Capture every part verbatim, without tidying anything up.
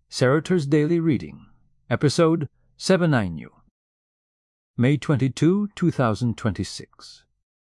Sartor's Daily Reading, Episode seven ninety, May twenty-second, two thousand twenty-six.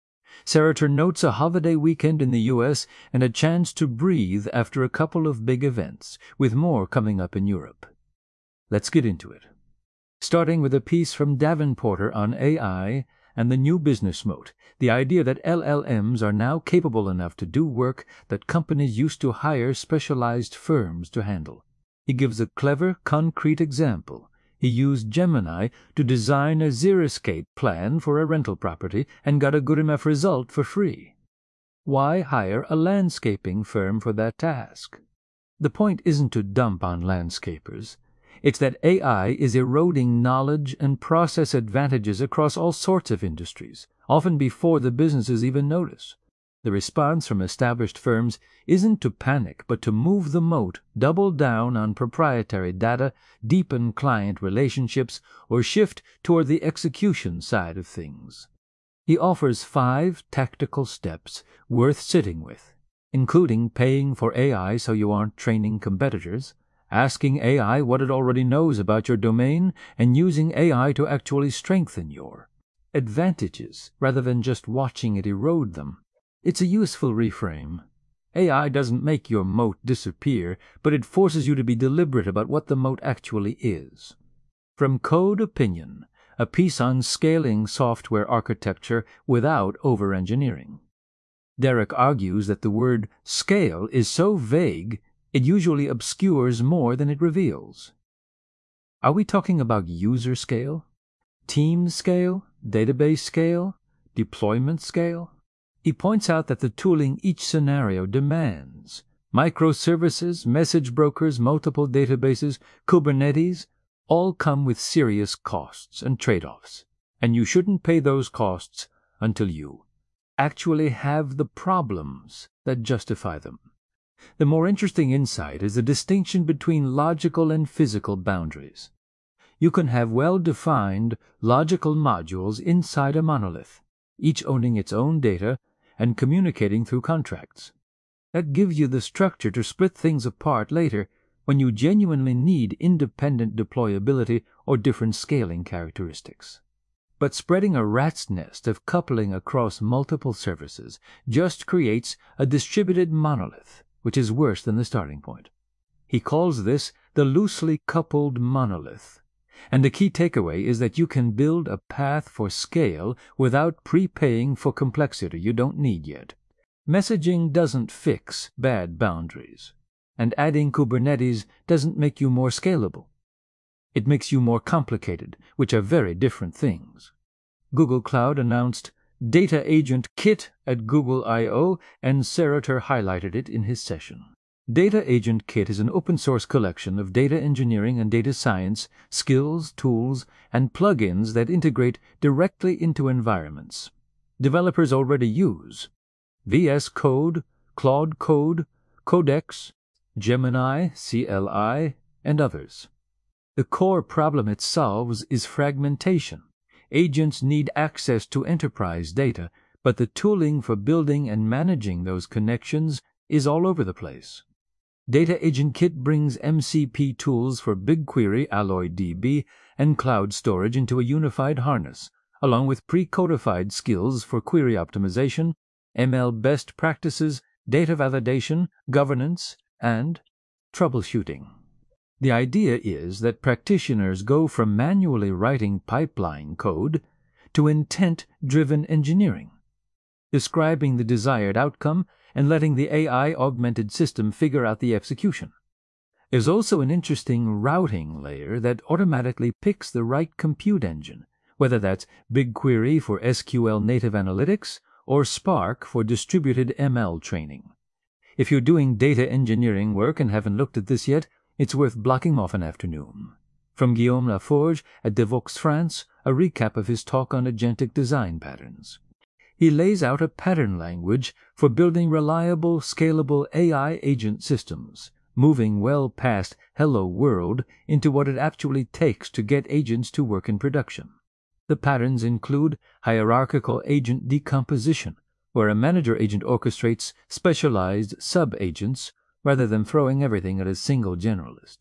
Sartor notes a holiday weekend in the U S and a chance to breathe after a couple of big events, with more coming up in Europe. Let's get into it. Starting with a piece from Davenporter on A I and the new business moat, the idea that L L Ms are now capable enough to do work that companies used to hire specialized firms to handle. He gives a clever, concrete example. He used Gemini to design a xeriscape plan for a rental property and got a good enough result for free. Why hire a landscaping firm for that task? The point isn't to dump on landscapers. It's that A I is eroding knowledge and process advantages across all sorts of industries, often before the businesses even notice. The response from established firms isn't to panic, but to move the moat, double down on proprietary data, deepen client relationships, or shift toward the execution side of things. He offers five tactical steps worth sitting with, including paying for A I so you aren't training competitors, asking A I what it already knows about your domain, and using A I to actually strengthen your advantages rather than just watching it erode them. It's a useful reframe. A I doesn't make your moat disappear, but it forces you to be deliberate about what the moat actually is. From Code Opinion, a piece on scaling software architecture without over-engineering. Derek argues that the word scale is so vague, it usually obscures more than it reveals. Are we talking about user scale, team scale, database scale, deployment scale? He points out that the tooling each scenario demands, microservices, message brokers, multiple databases, Kubernetes, all come with serious costs and trade-offs, and you shouldn't pay those costs until you actually have the problems that justify them. The more interesting insight is the distinction between logical and physical boundaries. You can have well-defined logical modules inside a monolith, each owning its own data and communicating through contracts. That gives you the structure to split things apart later when you genuinely need independent deployability or different scaling characteristics. But spreading a rat's nest of coupling across multiple services just creates a distributed monolith, which is worse than the starting point. He calls this the loosely coupled monolith. And the key takeaway is that you can build a path for scale without prepaying for complexity you don't need yet. Messaging doesn't fix bad boundaries, and adding Kubernetes doesn't make you more scalable. It makes you more complicated, which are very different things. Google Cloud announced Data Agent Kit at Google I O, and Sartor highlighted it in his session. Data Agent Kit is an open-source collection of data engineering and data science skills, tools, and plugins that integrate directly into environments developers already use: V S Code, Claude Code, Codex, Gemini, C L I, and others. The core problem it solves is fragmentation. Agents need access to enterprise data, but the tooling for building and managing those connections is all over the place. Data Agent Kit brings M C P tools for BigQuery, AlloyDB, and cloud storage into a unified harness, along with pre-codified skills for query optimization, M L best practices, data validation, governance, and troubleshooting. The idea is that practitioners go from manually writing pipeline code to intent-driven engineering, describing the desired outcome and letting the A I-augmented system figure out the execution. There's also an interesting routing layer that automatically picks the right compute engine, whether that's BigQuery for S Q L native analytics or Spark for distributed M L training. If you're doing data engineering work and haven't looked at this yet, it's worth blocking off an afternoon. From Guillaume Laforge at Devox France, a recap of his talk on agentic design patterns. He lays out a pattern language for building reliable, scalable A I agent systems, moving well past Hello World into what it actually takes to get agents to work in production. The patterns include hierarchical agent decomposition, where a manager agent orchestrates specialized sub-agents rather than throwing everything at a single generalist.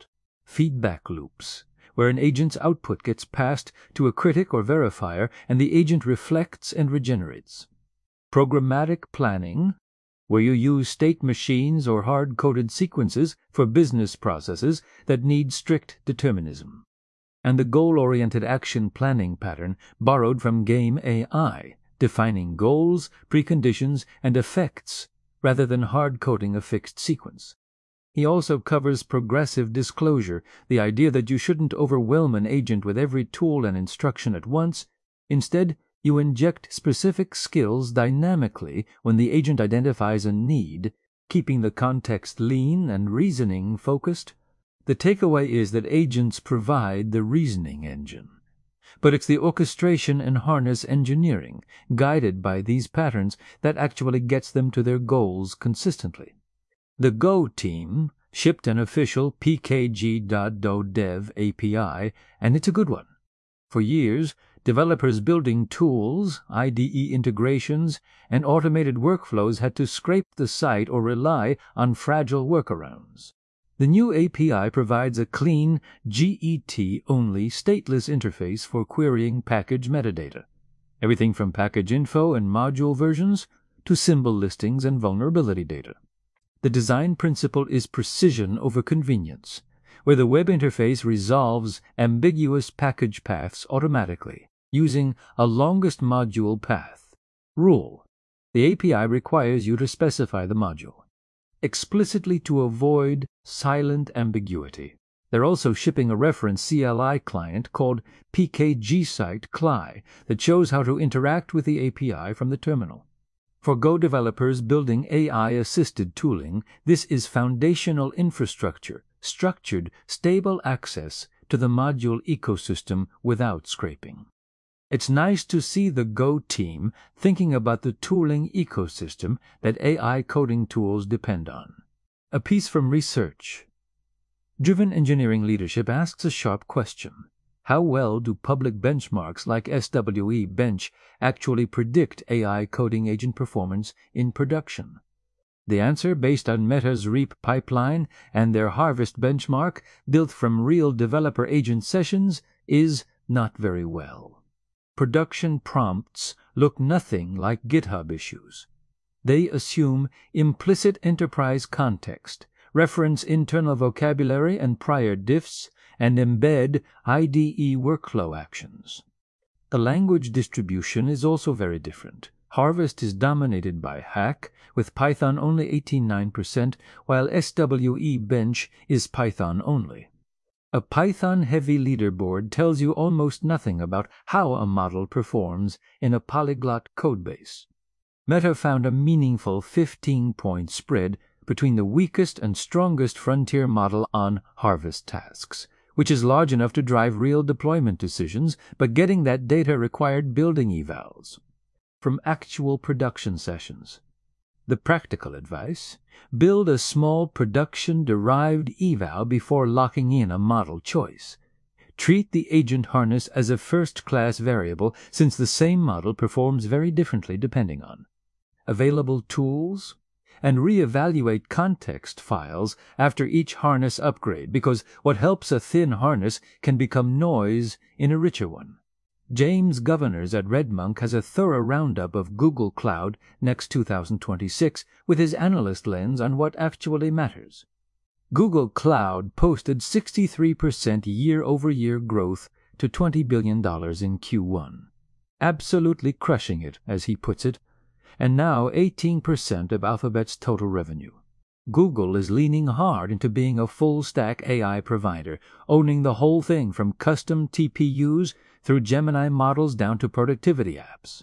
feedback loops, where an agent's output gets passed to a critic or verifier and the agent reflects and regenerates. Programmatic planning, where you use state machines or hard-coded sequences for business processes that need strict determinism. And the goal-oriented action planning pattern borrowed from game A I, defining goals, preconditions, and effects rather than hard-coding a fixed sequence. He also covers progressive disclosure, the idea that you shouldn't overwhelm an agent with every tool and instruction at once. Instead, you inject specific skills dynamically when the agent identifies a need, keeping the context lean and reasoning focused. The takeaway is that agents provide the reasoning engine. But it's the orchestration and harness engineering, guided by these patterns, that actually gets them to their goals consistently. The Go team shipped an official P K G dot D O Dev A P I, and it's a good one. For years, developers building tools, I D E integrations, and automated workflows had to scrape the site or rely on fragile workarounds. The new A P I provides a clean, G E T-only stateless interface for querying package metadata, everything from package info and module versions to symbol listings and vulnerability data. The design principle is precision over convenience, where the web interface resolves ambiguous package paths automatically using a longest module path rule. The A P I requires you to specify the module explicitly to avoid silent ambiguity. They're also shipping a reference C L I client called P K G Site C L I that shows how to interact with the A P I from the terminal. For Go developers building A I-assisted tooling, this is foundational infrastructure, structured, stable access to the module ecosystem without scraping. It's nice to see the Go team thinking about the tooling ecosystem that A I coding tools depend on. A piece from Research. Driven Engineering Leadership asks a sharp question. How well do public benchmarks like S W E Bench actually predict A I coding agent performance in production? The answer, based on Meta's REAP pipeline and their Harvest benchmark built from real developer agent sessions, is not very well. Production prompts look nothing like GitHub issues. They assume implicit enterprise context, reference internal vocabulary and prior diffs, and embed I D E workflow actions. The language distribution is also very different. Harvest is dominated by Hack, with Python only eighteen point nine percent, while S W E Bench is Python only. A Python-heavy leaderboard tells you almost nothing about how a model performs in a polyglot codebase. Meta found a meaningful fifteen-point spread between the weakest and strongest frontier model on Harvest tasks, which is large enough to drive real deployment decisions, but getting that data required building evals. From actual production sessions. The practical advice: build a small production-derived eval before locking in a model choice. Treat the agent harness as a first-class variable, since the same model performs very differently depending on available tools, and reevaluate context files after each harness upgrade, because what helps a thin harness can become noise in a richer one. James Governors at RedMonk has a thorough roundup of Google Cloud Next two thousand twenty-six with his analyst lens on what actually matters. Google Cloud posted sixty-three percent year-over-year growth to twenty billion dollars in Q one. Absolutely crushing it, as he puts it, and now eighteen percent of Alphabet's total revenue. Google is leaning hard into being a full-stack A I provider, owning the whole thing from custom T P Us through Gemini models down to productivity apps.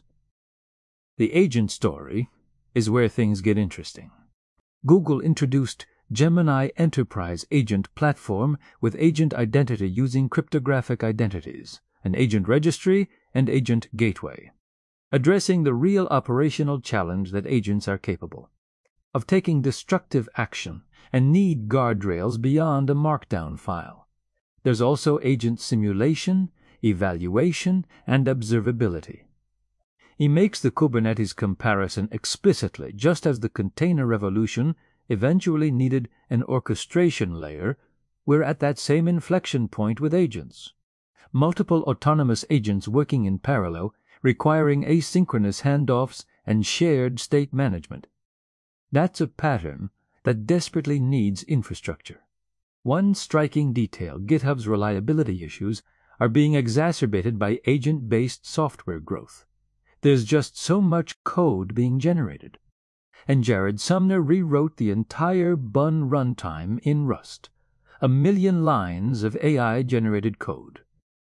The agent story is where things get interesting. Google introduced Gemini Enterprise Agent Platform with agent identity using cryptographic identities, an agent registry, and agent gateway, addressing the real operational challenge that agents are capable of taking destructive action and need guardrails beyond a markdown file. There's also agent simulation, evaluation, and observability. He makes the Kubernetes comparison explicitly, just as the container revolution eventually needed an orchestration layer, we're at that same inflection point with agents. Multiple autonomous agents working in parallel, requiring asynchronous handoffs and shared state management. That's a pattern that desperately needs infrastructure. One striking detail: GitHub's reliability issues are being exacerbated by agent-based software growth. There's just so much code being generated. And Jared Sumner rewrote the entire Bun runtime in Rust. A million lines of A I-generated code.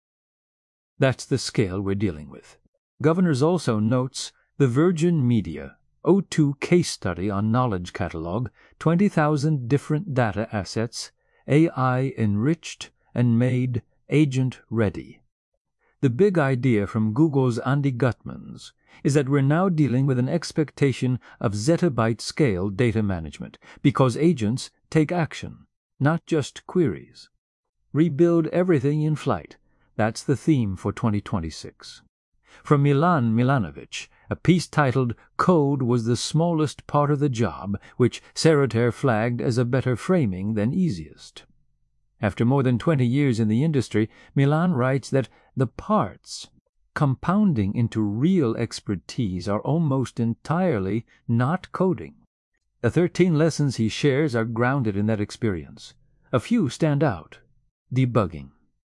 That's the scale we're dealing with. Governors also notes the Virgin Media O two case study on Knowledge Catalog, twenty thousand different data assets, A I-enriched and made agent-ready. The big idea from Google's Andy Gutmans is that we're now dealing with an expectation of zettabyte-scale data management, because agents take action, not just queries. Rebuild everything in flight. That's the theme for twenty twenty-six. From Milan Milanovic, a piece titled "Code was the smallest part of the job," which Sarater flagged as a better framing than easiest. After more than twenty years in the industry, Milan writes that the parts compounding into real expertise are almost entirely not coding. The thirteen lessons he shares are grounded in that experience. A few stand out. Debugging.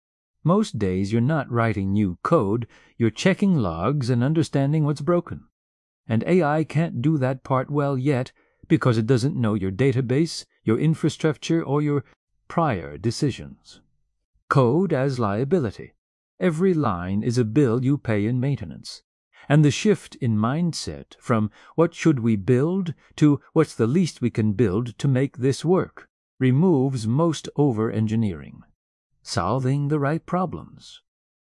Most days you're not writing new code, you're checking logs and understanding what's broken. And A I can't do that part well yet because it doesn't know your database, your infrastructure, or your prior decisions. Code as liability. Every line is a bill you pay in maintenance. And the shift in mindset from "what should we build" to "what's the least we can build to make this work" removes most over-engineering. Solving the right problems.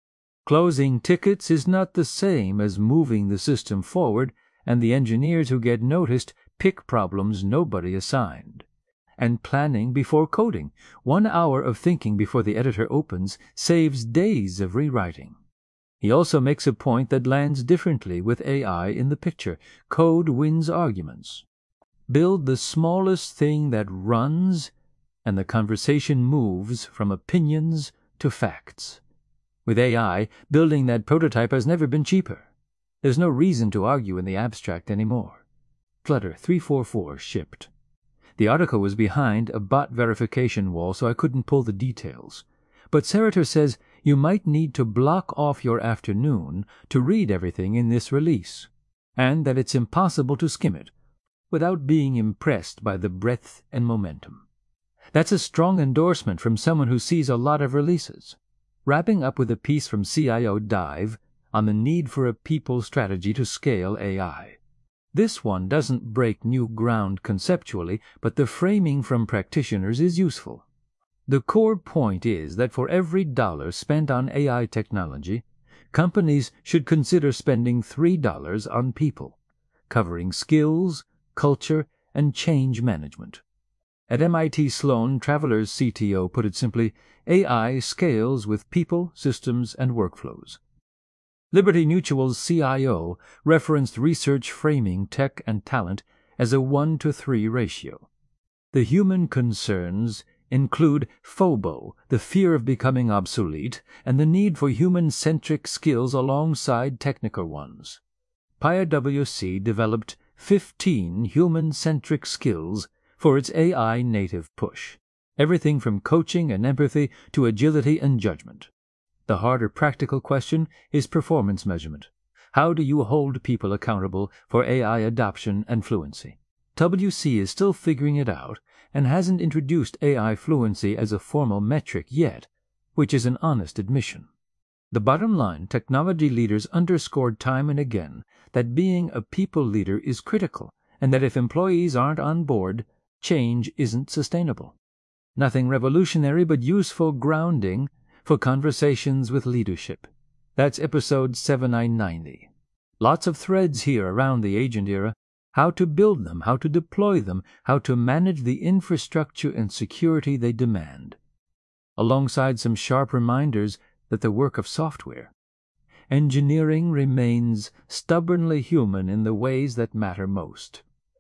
Closing tickets is not the same as moving the system forward, and the engineers who get noticed pick problems nobody assigned. And planning before coding. One hour of thinking before the editor opens saves days of rewriting. He also makes a point that lands differently with A I in the picture. Code wins arguments. Build the smallest thing that runs, and the conversation moves from opinions to facts. With A I, building that prototype has never been cheaper. There's no reason to argue in the abstract anymore. Flutter three forty-four shipped. The article was behind a bot verification wall, so I couldn't pull the details. But Sarater says you might need to block off your afternoon to read everything in this release, and that it's impossible to skim it without being impressed by the breadth and momentum. That's a strong endorsement from someone who sees a lot of releases. Wrapping up with a piece from C I O Dive on the need for a people strategy to scale A I. This one doesn't break new ground conceptually, but the framing from practitioners is useful. The core point is that for every dollar spent on A I technology, companies should consider spending three dollars on people, covering skills, culture, and change management. At M I T Sloan, Travelers' C T O put it simply, A I scales with people, systems, and workflows. Liberty Mutual's C I O referenced research framing tech and talent as a one to three ratio. The human concerns include FOBO, the fear of becoming obsolete, and the need for human-centric skills alongside technical ones. PyWC developed fifteen human-centric skills for its A I native push, everything from coaching and empathy to agility and judgment. The harder practical question is performance measurement. How do you hold people accountable for A I adoption and fluency? W C is still figuring it out and hasn't introduced A I fluency as a formal metric yet, which is an honest admission. The bottom line, technology leaders underscored time and again that being a people leader is critical, and that if employees aren't on board, change isn't sustainable. Nothing revolutionary but useful grounding for conversations with leadership. That's episode seventy-nine ninety. Lots of threads here around the agent era. How to build them, how to deploy them, how to manage the infrastructure and security they demand. Alongside some sharp reminders that the work of software, engineering remains stubbornly human in the ways that matter most.